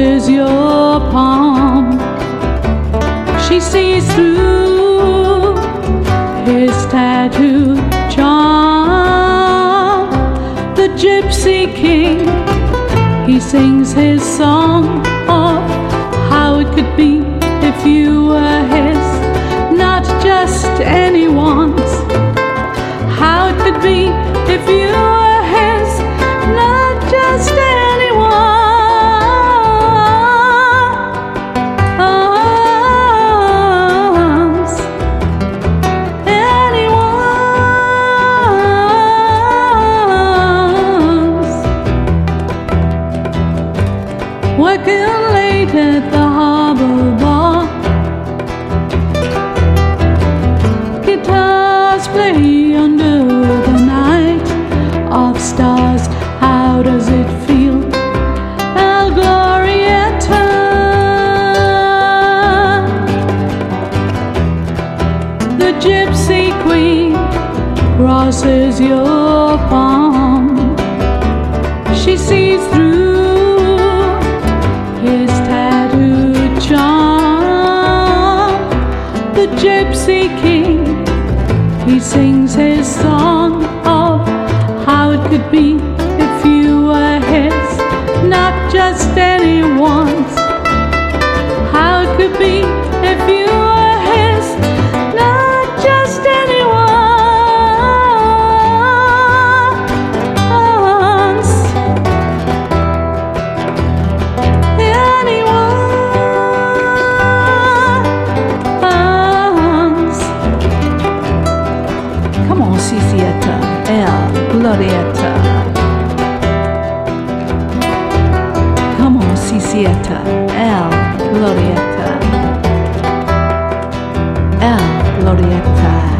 crosses your palm. She sees through his tattooed charm. The Gypsy King, he sings his song of how it could be if you were his, not just anyone's. How it could be if you were his, not just anyone's. Working late at the harbor bar, guitars play under the night of stars. How does it feel, El Glorietta? The Gypsy Queen crosses your palm. She sees through his tattooed charm. The Gypsy King, he sings his song of how it could be if you were his, not just anyone's. How it could be if you were his, not just anyone's. Come on, Cicietta, El Glorietta. Come on, Cicietta, El Glorietta. El Glorietta.